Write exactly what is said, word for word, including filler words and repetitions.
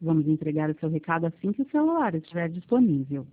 Vamos entregar o seu recado assim que o celular estiver disponível.